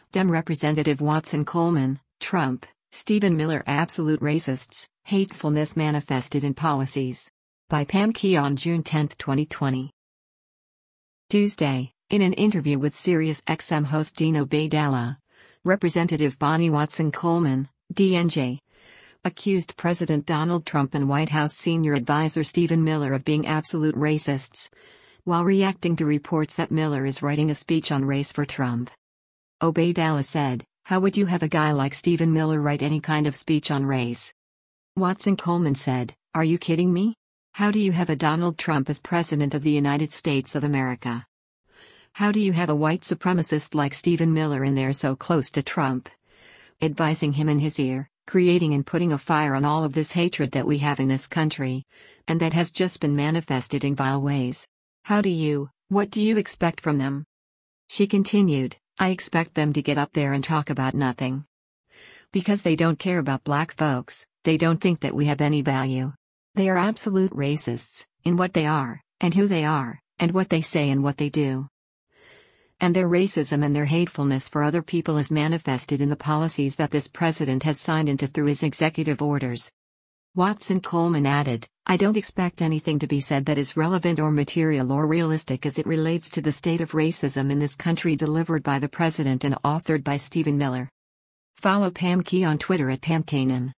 Dem Representative Watson Coleman, Trump, Stephen Miller absolute racists, hatefulness manifested in policies. By Pam Keon, June 10, 2020. Tuesday, in an interview with SiriusXM host Dino Baydala, Representative Bonnie Watson Coleman, DNJ, accused President Donald Trump and White House senior advisor Stephen Miller of being absolute racists, while reacting to reports that Miller is writing a speech on race for Trump. Baydala said, "How would you have a guy like Stephen Miller write any kind of speech on race?" Watson Coleman said, "Are you kidding me? How do you have a Donald Trump as President of the United States of America? How do you have a white supremacist like Stephen Miller in there so close to Trump, advising him in his ear, creating and putting a fire on all of this hatred that we have in this country, and that has just been manifested in vile ways? What do you expect from them?" She continued, "I expect them to get up there and talk about nothing. Because they don't care about black folks, they don't think that we have any value. They are absolute racists, in what they are, and who they are, and what they say and what they do. And their racism and their hatefulness for other people is manifested in the policies that this president has signed into through his executive orders." Watson Coleman added, "I don't expect anything to be said that is relevant or material or realistic as it relates to the state of racism in this country delivered by the president and authored by Stephen Miller." Follow Pam Key on Twitter at PamKanan.